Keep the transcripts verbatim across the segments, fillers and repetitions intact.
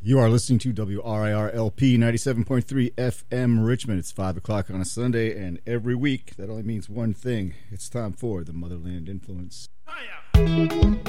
You are listening to W R I R L P ninety-seven point three F M Richmond. It's five o'clock on a Sunday, and every week that only means one thing. It's time for the Motherland Influence. Hiya.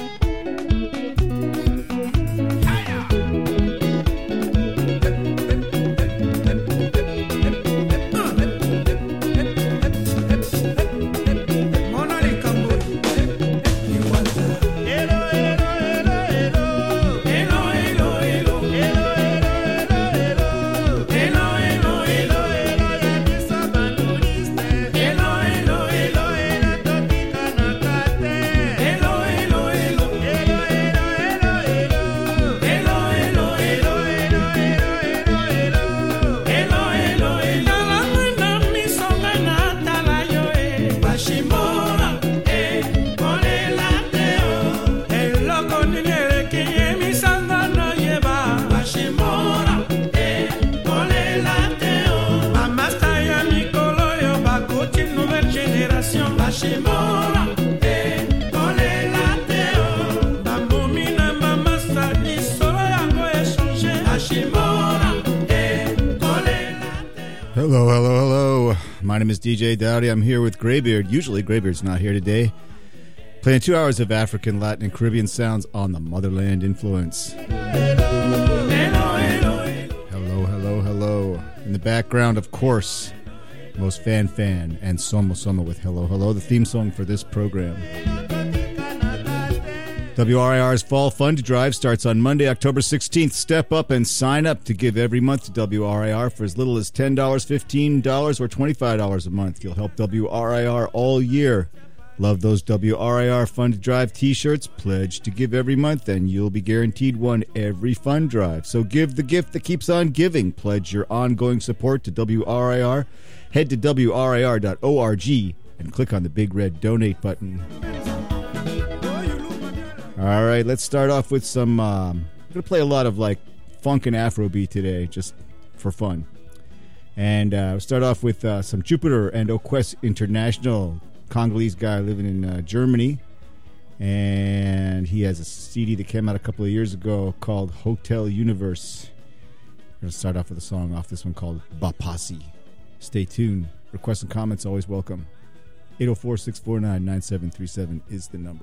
Hello, hello, hello. My name is D J Dowdy. I'm here with Greybeard. Usually Greybeard's not here today. Playing two hours of African, Latin, and Caribbean sounds on the Motherland Influence. Hello, hello, hello. In the background, of course, most fan fan and Somo Somo with Hello, Hello, the theme song for this program. W R I R's Fall Fund Drive starts on Monday, October sixteenth. Step up and sign up to give every month to W R I R for as little as ten dollars, fifteen dollars, or twenty-five dollars a month. You'll help W R I R all year. Love those W R I R Fund Drive t-shirts. Pledge to give every month, and you'll be guaranteed one every fund drive. So give the gift that keeps on giving. Pledge your ongoing support to W R I R. Head to W R I R dot org and click on the big red donate button. All right, let's start off with some, um, I'm going to play a lot of, like, funk and Afrobeat today, just for fun. And uh, we'll start off with uh, some Jupiter and Oquest International, Congolese guy living in uh, Germany. And he has a C D that came out a couple of years ago called Hotel Universe. We're going to start off with a song off this one called Bapasi. Stay tuned. Requests and comments always welcome. eight oh four, six four nine, nine seven three seven is the number.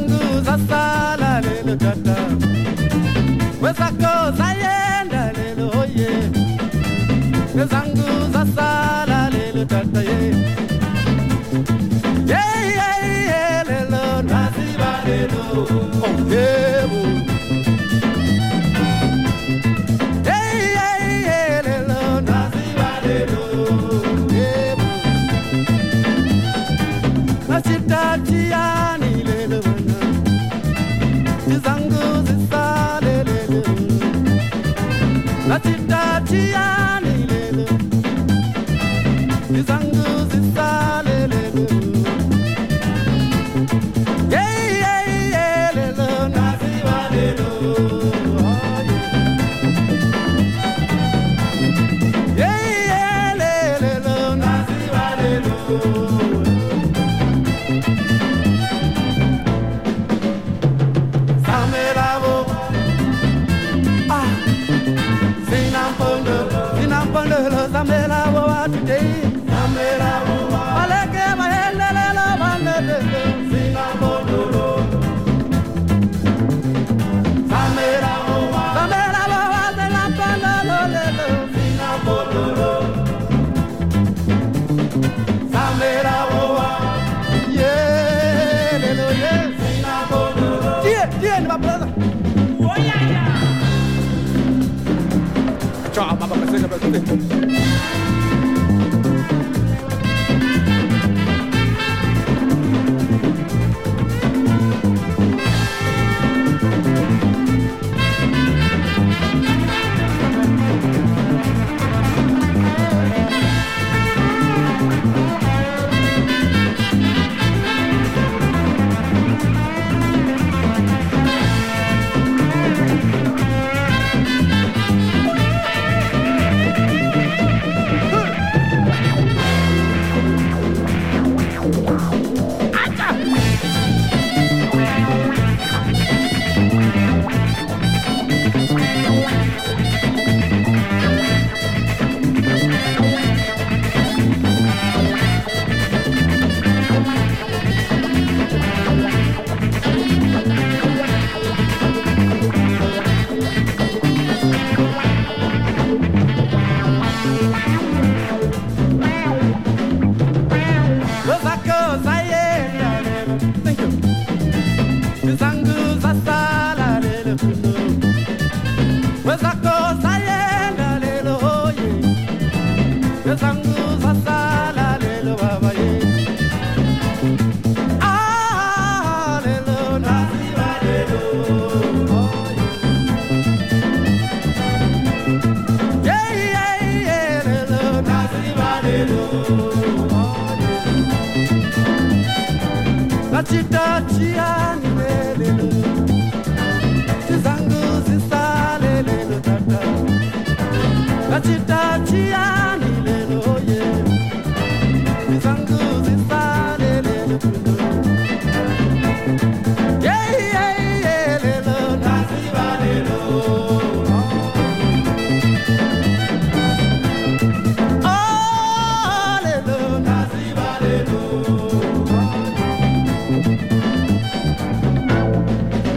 zangu zasala lelo tata wezako zayenda lelo oye zangu zasala lelo tata ye ye ye ye lelo nasiba lelo oh yeah ye ye ye lelo nasiba lelo yeah nasitatiani lelo zangu zasala lelo nasitatiani lelo zangu zasala lelo yeah yeah yeah lelo nasiba lelo yeah yeah lelo nasiba lelo Samelavo ah Sinampondo Sinampondo Samelavo today Samelavo Aleke mahelele la banele Sinampondo Samelavo Samelavo Sinampondo lelo Sinampondo Samelavo yeah lelo yeah Sinampondo yeah yeah my brother oh yeah yeah ciao mamma mi sembra tutto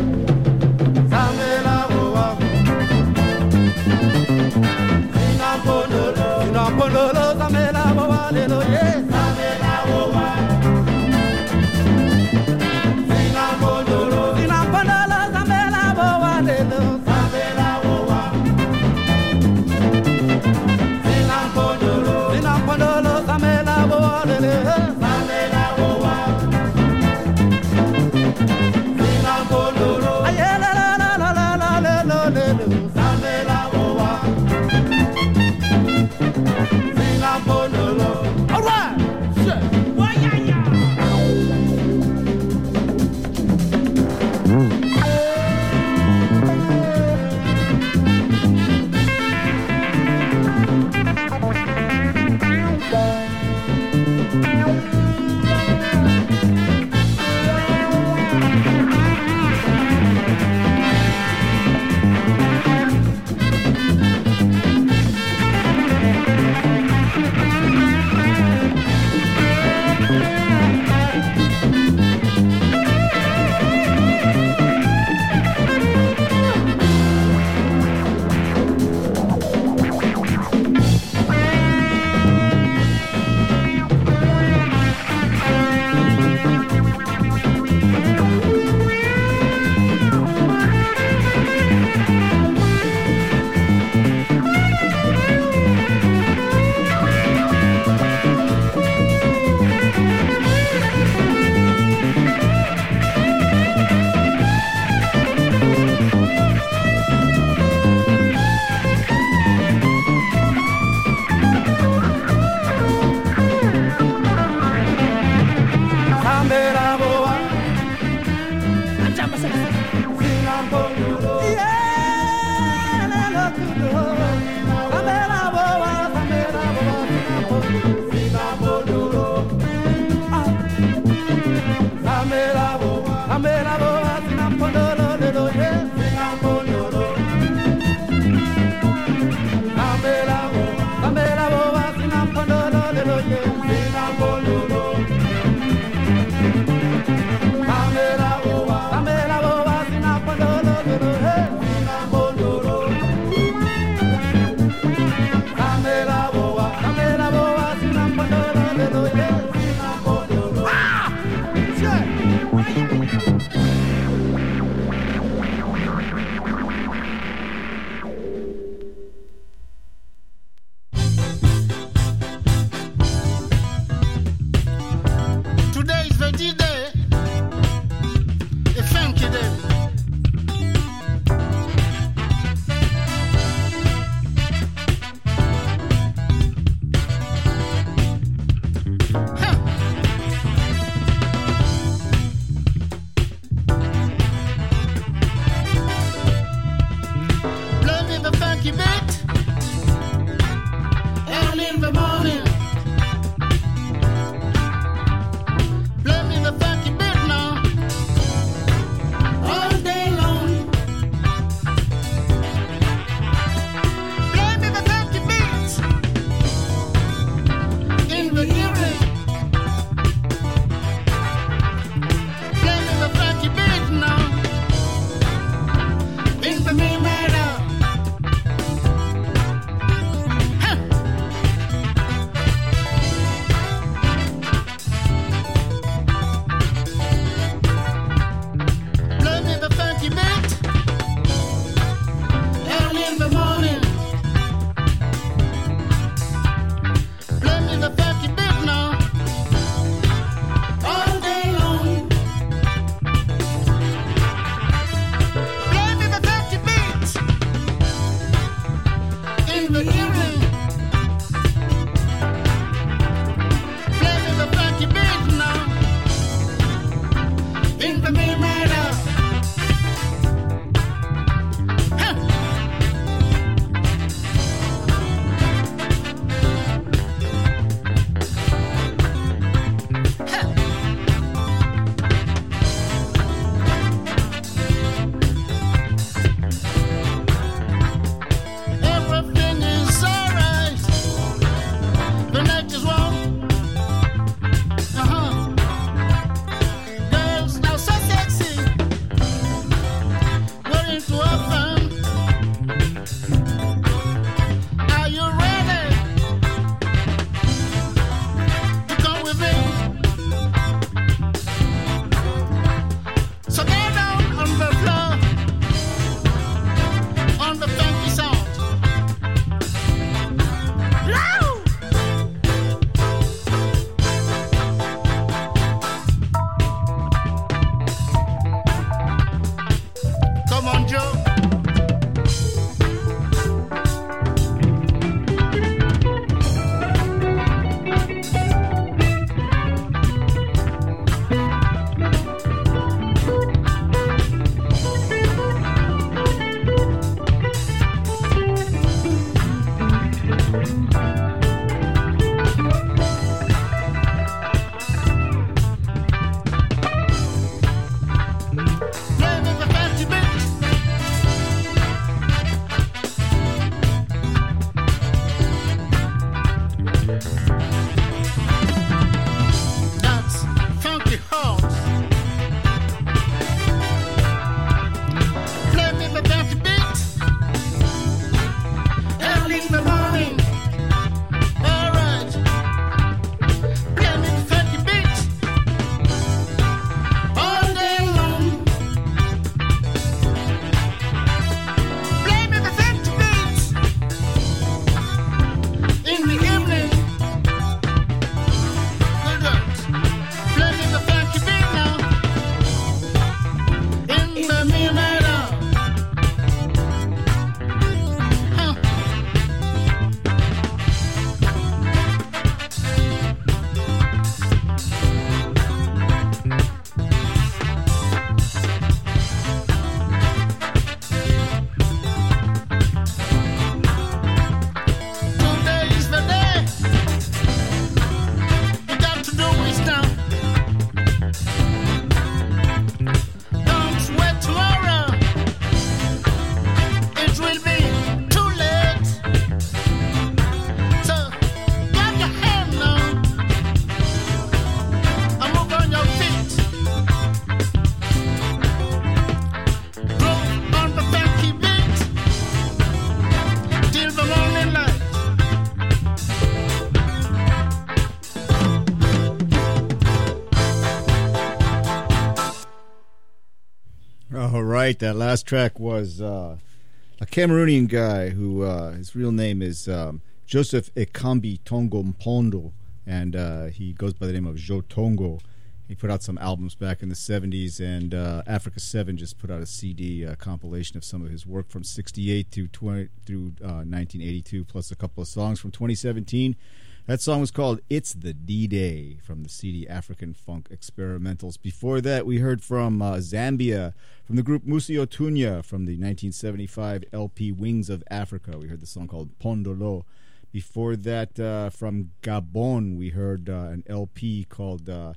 Sinapo All right, that last track was uh, a Cameroonian guy who uh, his real name is um, Joseph Ekambi Tongo Mpondo, and uh, he goes by the name of Jo Tongo. He put out some albums back in the seventies, and uh, Africa seven just put out a C D uh, compilation of some of his work from sixty-eight through twenty through uh, nineteen eighty-two, plus a couple of songs from twenty seventeen. That song was called It's the D-Day from the C D African Funk Experimentals. Before that, we heard from uh, Zambia, from the group Musi Otunya from the nineteen seventy-five L P Wings of Africa. We heard the song called Pondolo. Before that, uh, from Gabon, we heard uh, an L P called uh,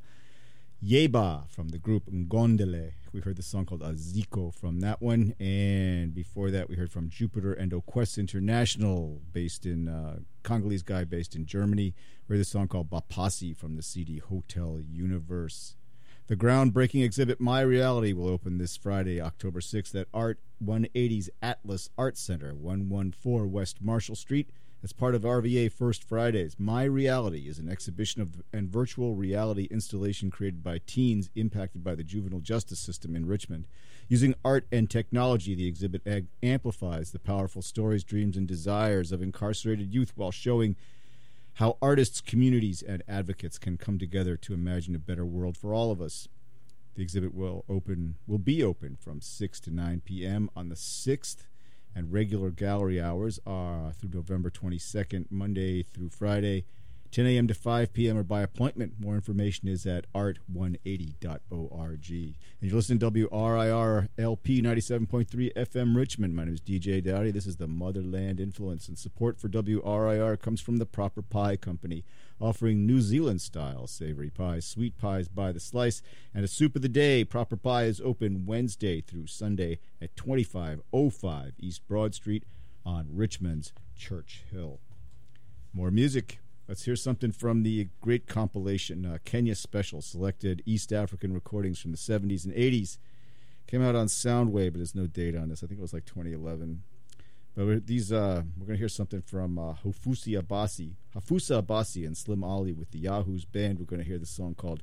Yeba from the group Ngondele. We heard the song called Aziko from that one. And before that, we heard from Jupiter and Oquest International, based in uh, Congolese guy based in Germany. We heard the song called Bapasi from the C D Hotel Universe. The groundbreaking exhibit My Reality will open this Friday, October sixth at Art one eighty's Atlas Art Center, one fourteen West Marshall Street. As part of R V A First Fridays, My Reality is an exhibition of and virtual reality installation created by teens impacted by the juvenile justice system in Richmond. Using art and technology, the exhibit ag- amplifies the powerful stories, dreams, and desires of incarcerated youth while showing how artists, communities, and advocates can come together to imagine a better world for all of us. The exhibit will open will be open from six to nine p.m. on the sixth. And regular gallery hours are through November twenty-second, Monday through Friday, ten a.m. to five p.m. or by appointment. More information is at art one eighty dot org. And you listen to W R I R L P ninety-seven point three F M Richmond. My name is D J Dowdy. This is the Motherland Influence, and support for W R I R comes from the Proper Pie Company, offering New Zealand-style savory pies, sweet pies by the slice, and a soup of the day. Proper Pie is open Wednesday through Sunday at twenty-five oh five East Broad Street on Richmond's Church Hill. More music. Let's hear something from the great compilation, uh, Kenya Special, selected East African recordings from the seventies and eighties. Came out on Soundwave, but there's no date on this. I think it was like twenty eleven. But we're, these, uh, we're going to hear something from uh, Hafusi Abasi, Hafusa Abasi and Slim Ali with the Yahoos Band. We're going to hear the song called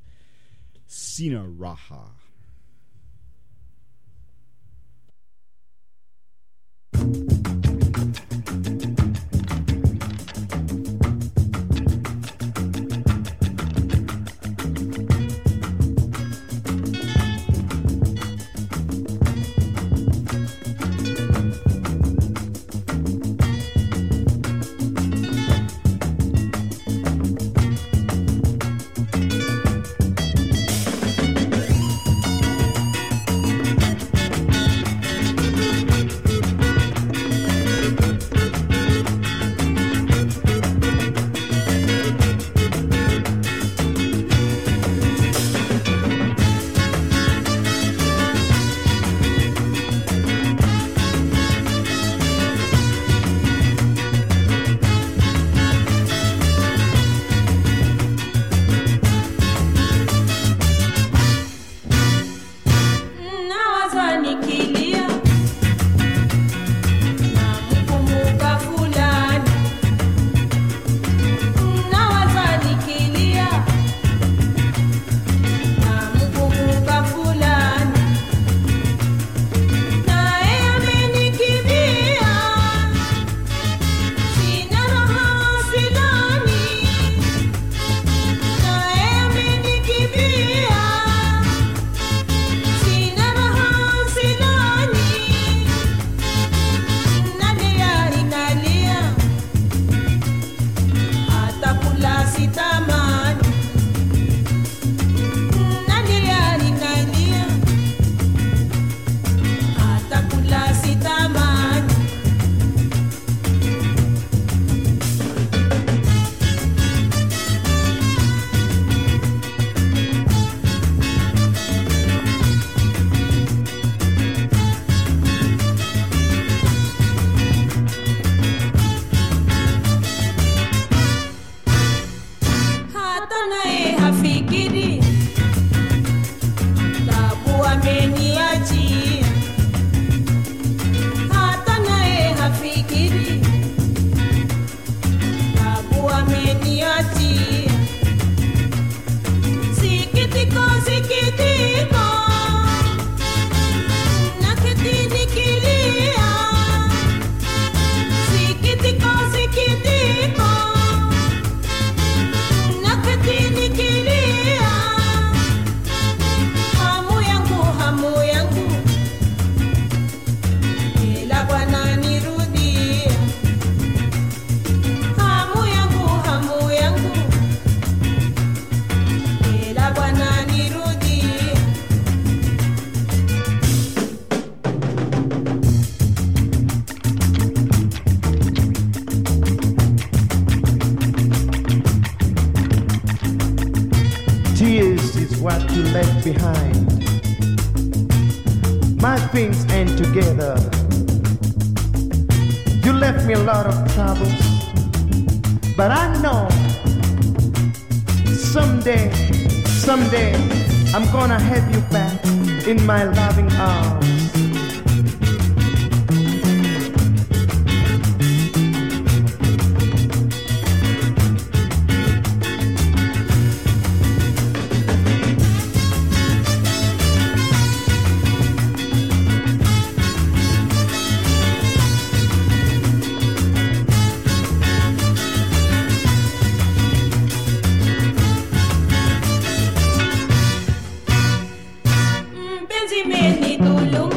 Sina Raha. Sina left behind. My things ain't together. You left me a lot of troubles, but I know someday, someday I'm gonna have you back in my loving arms. Meni tulung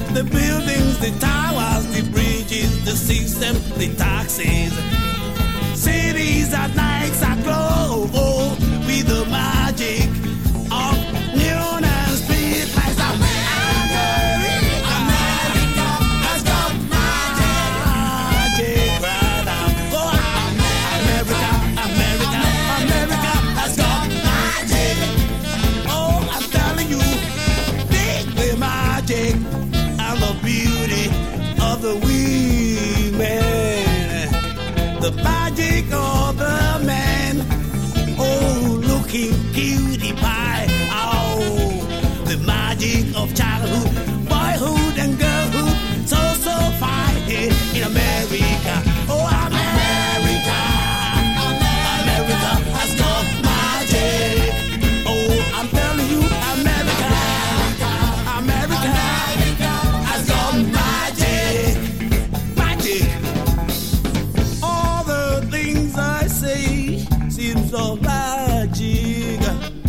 The buildings, the towers, the bridges, the system, the taxis. Cities at nights are glow with the magic of neon and street lights. America, America has got magic right now. Oh, America, America, America has got magic. Oh, I'm telling you, dig the magic and the beauty of the women. The magic of the man, oh, looking cutie pie. Oh, the magic of childhood, boyhood and girlhood, so, so fine in America. Oh, America, America has got magic. Oh, I'm telling you, America, America has got magic, magic. All the things I say seem so magic.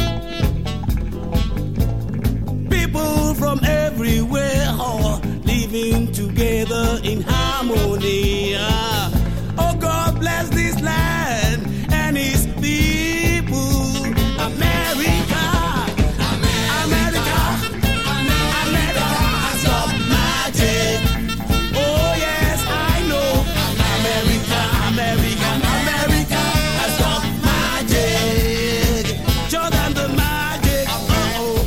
People from everywhere are living together in harmony. Oh, God bless this land and its people. America, America, America has got magic. Oh, yes, I know. America, America, America has got magic. Show them the magic. Oh,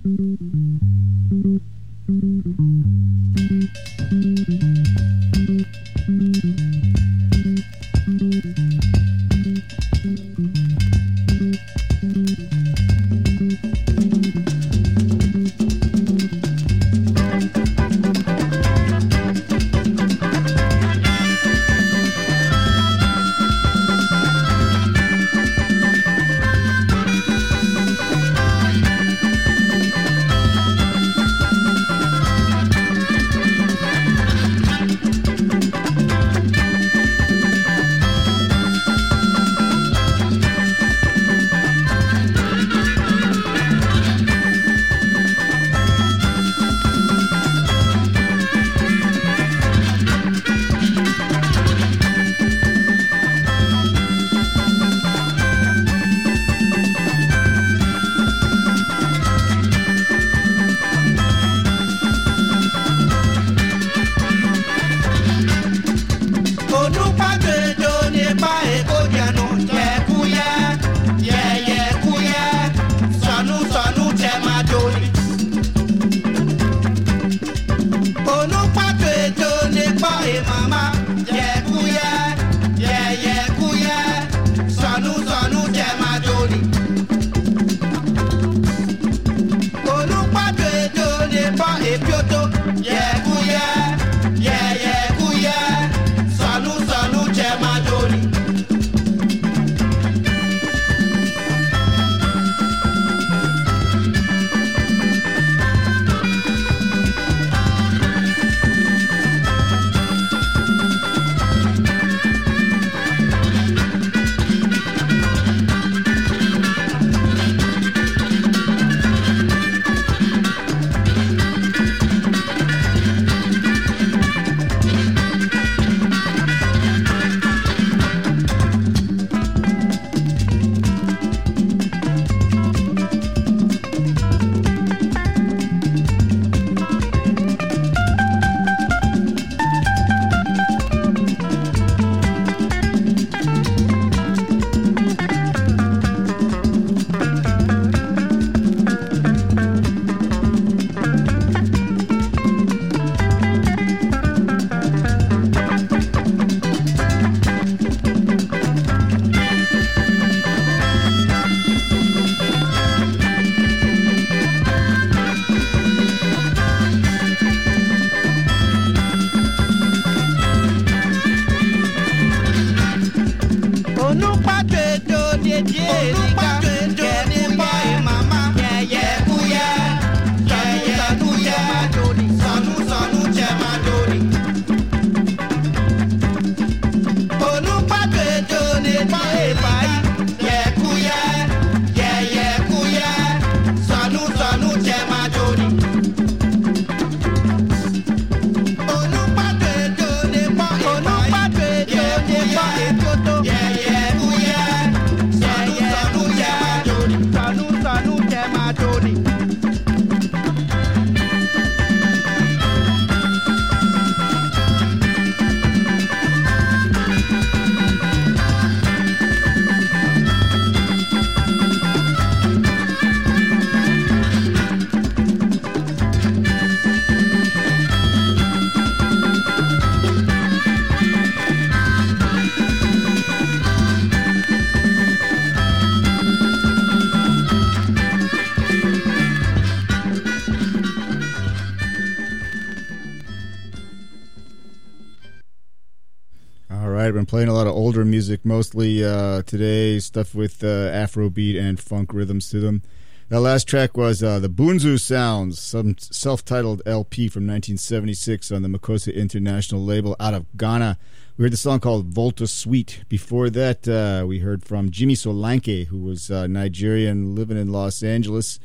I've been playing a lot of older music, mostly uh, today, stuff with uh, Afrobeat and funk rhythms to them. That last track was uh, the Bunzu Sounds, some self-titled L P from nineteen seventy-six on the Makossa International label out of Ghana. We heard the song called Volta Suite. Before that, uh, we heard from Jimmy Solanke, who was uh, Nigerian, living in Los Angeles.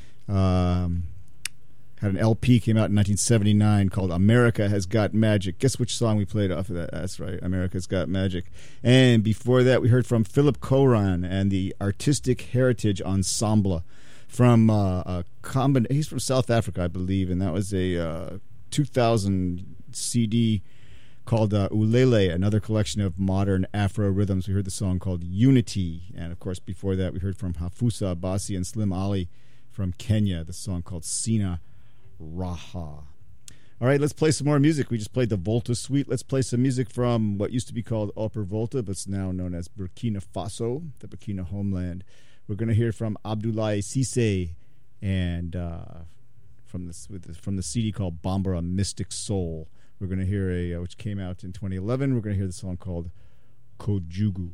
Um, had an L P, came out in nineteen seventy-nine, called America Has Got Magic. Guess which song we played off of that? That's right, America's Got Magic. And before that, we heard from Philip Koran and the Artistic Heritage Ensemble from uh, a combin- he's from South Africa, I believe, and that was a uh, two thousand C D called uh, Ulele, another collection of modern Afro rhythms. We heard the song called Unity, and of course before that we heard from Hafusa Abbasi and Slim Ali from Kenya, the song called Sina Raha. All right, let's play some more music. We just played the Volta Suite. Let's play some music from what used to be called Upper Volta, but it's now known as Burkina Faso, the Burkina homeland. We're going to hear from Abdoulaye Cissé and uh, from, this, with the, from the C D called Bambara Mystic Soul. We're going to hear a, uh, which came out in twenty eleven, we're going to hear the song called Kojugu.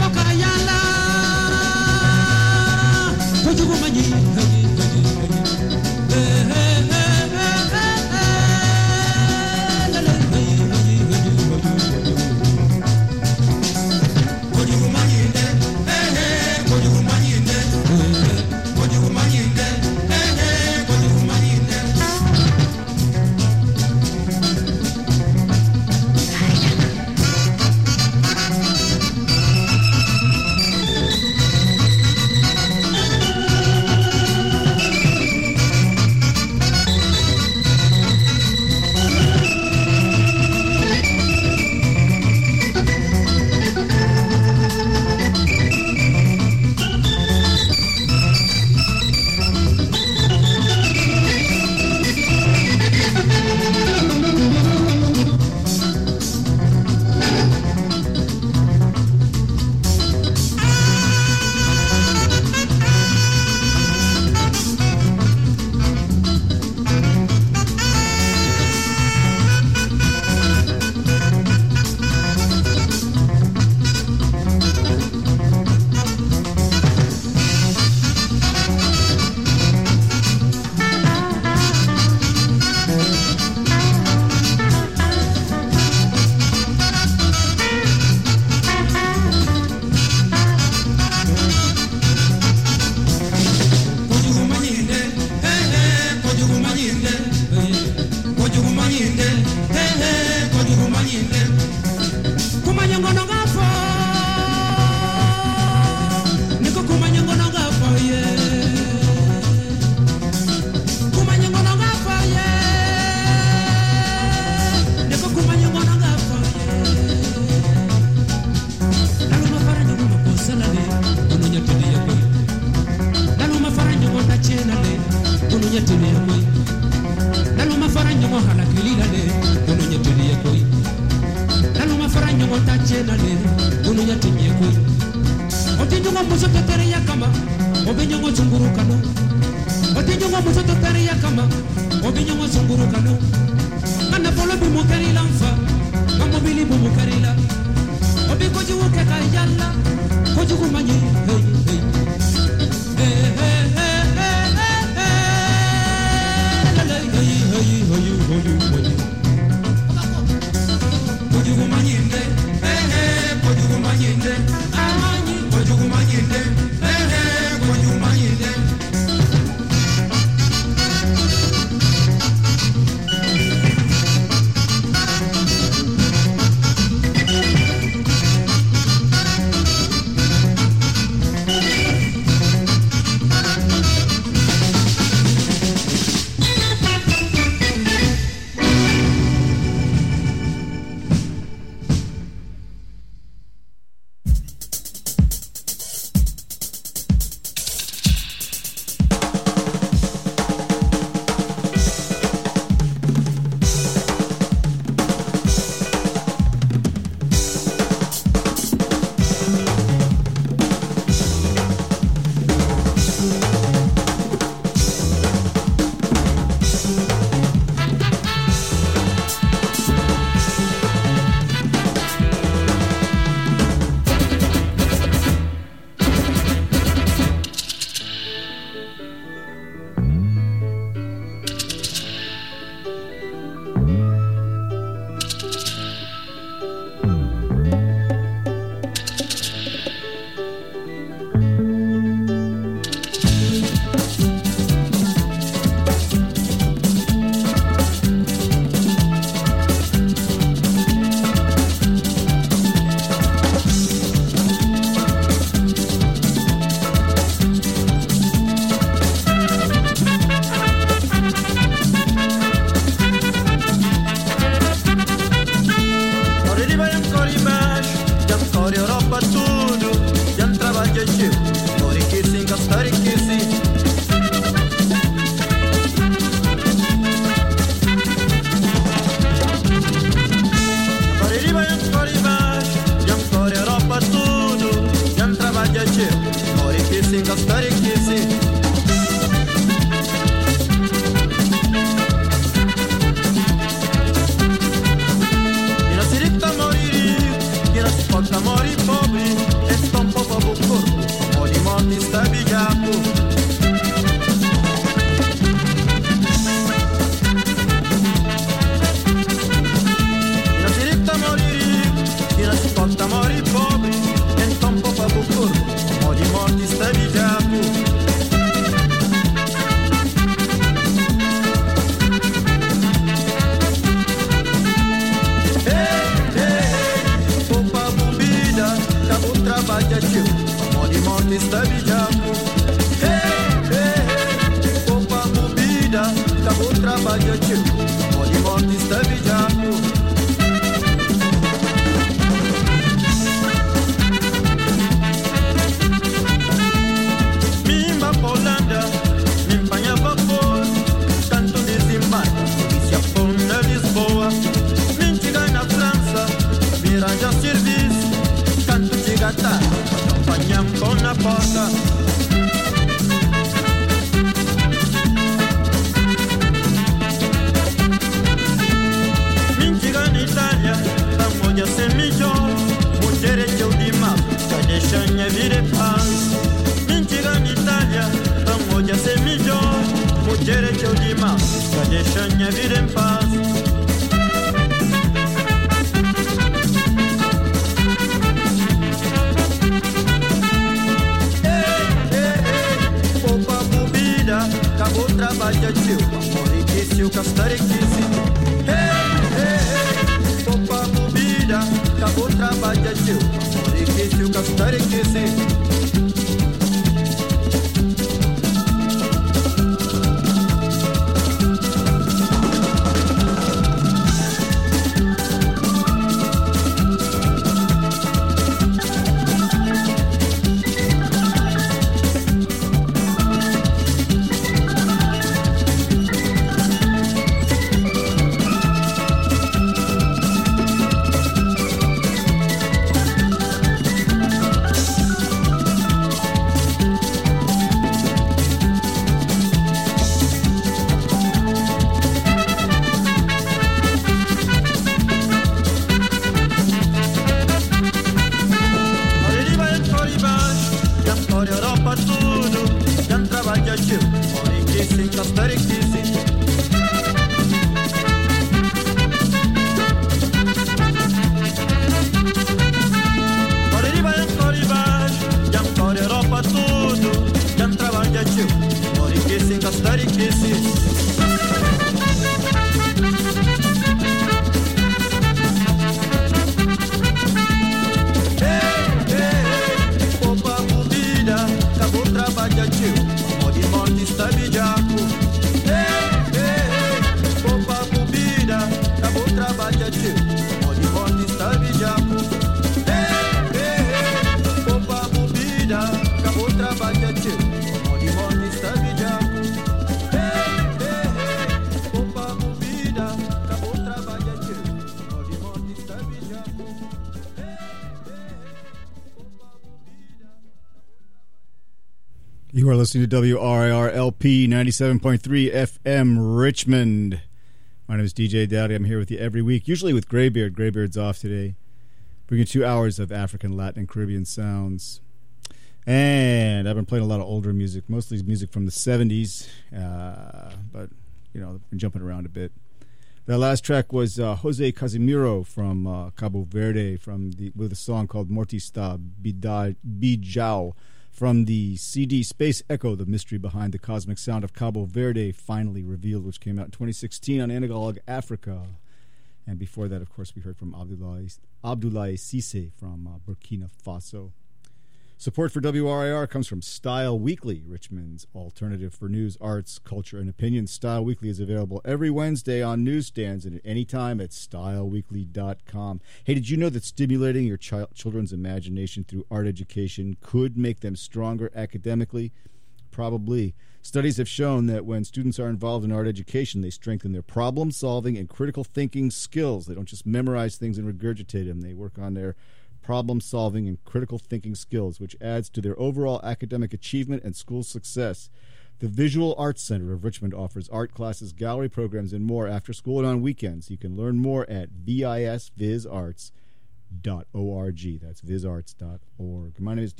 You are listening to W R I R L P ninety-seven point three F M Richmond. My name is D J Dowdy. I'm here with you every week, usually with Graybeard. Graybeard's off today. Bringing two hours of African, Latin, and Caribbean sounds. And I've been playing a lot of older music, mostly music from the seventies, uh, but, you know, I've been jumping around a bit. The last track was uh, Jose Casimiro from uh, Cabo Verde from the with a song called Mortista Bijao from the C D Space Echo, the mystery behind the cosmic sound of Cabo Verde, finally revealed, which came out in twenty sixteen on Analog Africa. And before that, of course, we heard from Abdoulaye, Abdoulaye Cissé from uh, Burkina Faso. Support for W R I R comes from Style Weekly, Richmond's alternative for news, arts, culture, and opinion. Style Weekly is available every Wednesday on newsstands and at any time at style weekly dot com. Hey, did you know that stimulating your ch- children's imagination through art education could make them stronger academically? Probably. Studies have shown that when students are involved in art education, they strengthen their problem-solving and critical thinking skills. They don't just memorize things and regurgitate them. They work on their problem-solving and critical thinking skills, which adds to their overall academic achievement and school success. The Visual Arts Center of Richmond offers art classes, gallery programs, and more after school and on weekends. You can learn more at visarts dot org. That's visarts dot org. My name is